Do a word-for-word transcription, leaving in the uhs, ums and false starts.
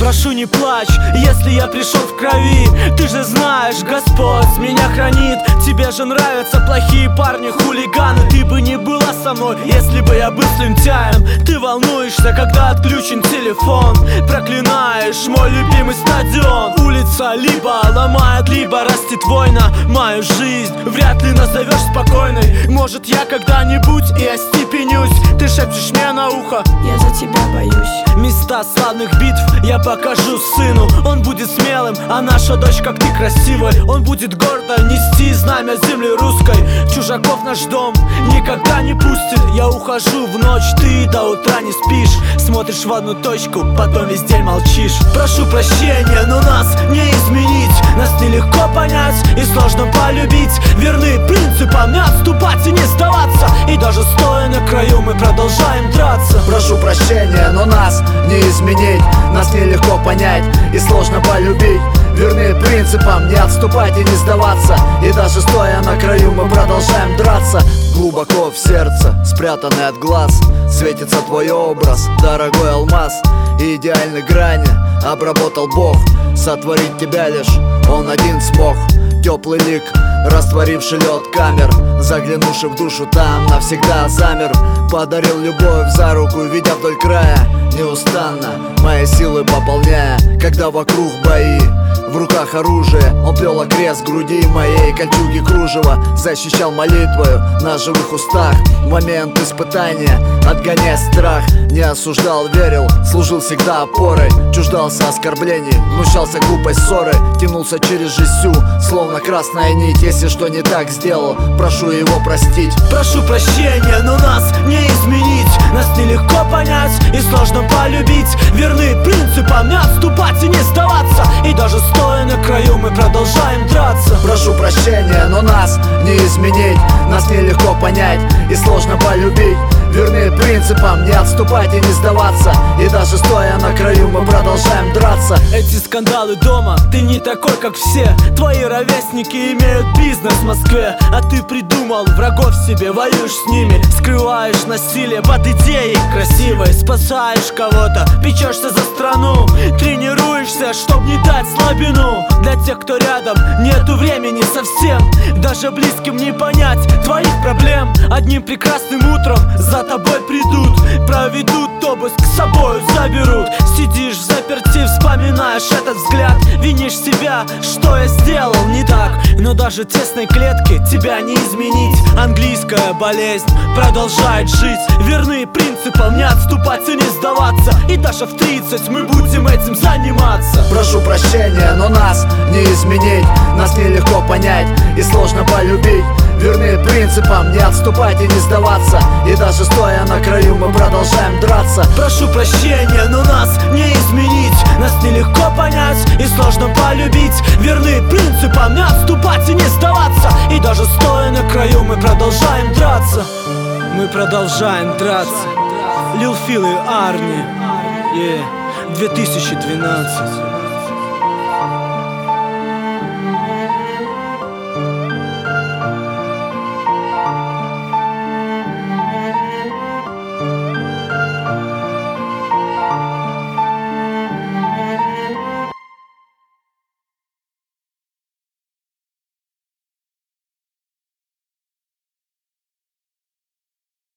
Прошу, не плачь, если я пришел в крови. Ты же знаешь, Господь меня хранит. Тебе же нравятся плохие парни, хулиганы. Ты бы не была со мной, если бы я был слюнтяем. Ты волнуешься, когда отключен телефон. Проклинаешь мой любимый стадион. Улица либо ломает, либо растет война. Мою жизнь вряд ли назовешь спокойной. Может, я когда-нибудь и остепенюсь. Ты шепчешь мне на ухо: я за тебя боюсь. Места славных битв я покажу сыну. Он будет смелым, а наша дочь, как ты, красивой. Он будет гордо нести знамя земли русской. Чужаков наш дом никогда не пустит. Я ухожу в ночь, ты до утра не спишь. Смотришь в одну точку, потом весь день молчишь. Прошу прощения, но нас не изменить. Нас нелегко понять и сложно полюбить. Верны принципам, не отступать и не сдаваться. И даже стоя на краю мы продолжаем драться. Прошу прощения, но нас не изменить. Нас нелегко понять и сложно полюбить. Верны принципам, не отступать и не сдаваться. И даже стоя на краю мы продолжаем драться. Глубоко в сердце, спрятанный от глаз, светится твой образ, дорогой алмаз. И идеальной грани обработал Бог. Сотворить тебя лишь Он один смог. Теплый лик, растворивший лед камер, заглянувший в душу, там навсегда замер. Подарил любовь за руку, ведя вдоль края, неустанно мои силы пополняя. Когда вокруг бои, в руках оружие, он плел окрест груди моей, кольчуги кружева, защищал молитвою на живых устах. В момент испытания, отгоняя страх, не осуждал, верил, служил всегда опорой. Чуждался оскорблений, внушался глупой ссоры, тянулся через жизнь всю, словно красная нить. Если что не так сделал, прошу его простить. Прошу прощения, но нас не изменить. Нас нелегко понять и сложно полюбить. Верны принципам, не отступать и не сдаваться. И даже стоя на краю мы продолжаем драться. Прошу прощения, но нас не изменить. Нас нелегко понять и сложно полюбить. Верны принципам, не отступать и не сдаваться. И даже стоя на краю мы продолжаем драться. Эти скандалы дома, ты не такой, как все. Твои ровесники имеют бизнес в Москве, а ты придумал врагов себе, воюешь с ними. Скрываешь насилие под идеей красивой. Спасаешь кого-то, печешься за страну. Тренируешься, чтоб не дать слабину. Для тех, кто рядом, нету времени совсем. Даже близким не понять твоих проблем. Одним прекрасным утром за тобой придут, проведут обыск, с собой заберут. Сидишь в заперти, вспоминаешь этот взгляд. Винишь себя, что я сделал не так. Но даже в тесной клетке тебя не изменить. Английская болезнь продолжает жить. Верны принципам, не отступать и не сдаваться. И даже в тридцать мы будем этим заниматься. Прошу прощения, но нас не изменить. Нас нелегко понять и сложно полюбить. Верны принципам, не отступать и не сдаваться. И даже стоя на краю мы продолжаем драться. Прошу прощения, но нас не изменить. Нас нелегко понять и сложно полюбить. Верны принципам, не отступать и не сдаваться. И даже стоя на краю мы продолжаем драться. Мы продолжаем драться. Lil Phil и Арни, yeah. две тысячи двенадцать.